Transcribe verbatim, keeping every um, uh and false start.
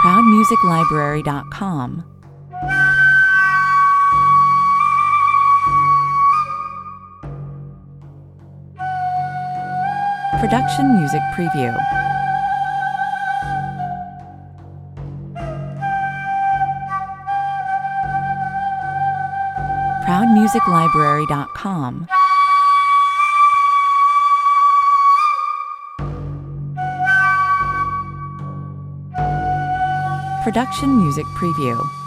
proud music library dot com. Production music preview. proud music library dot com. Production music preview.